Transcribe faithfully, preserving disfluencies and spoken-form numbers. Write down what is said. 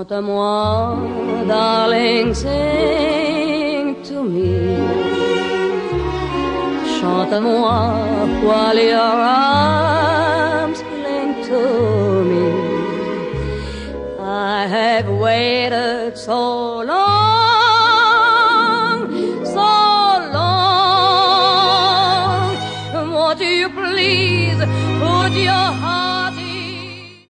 Chante-moi, darling, sing to me. Chante-moi while your arms cling to me. I have waited so long, so long. Won't you please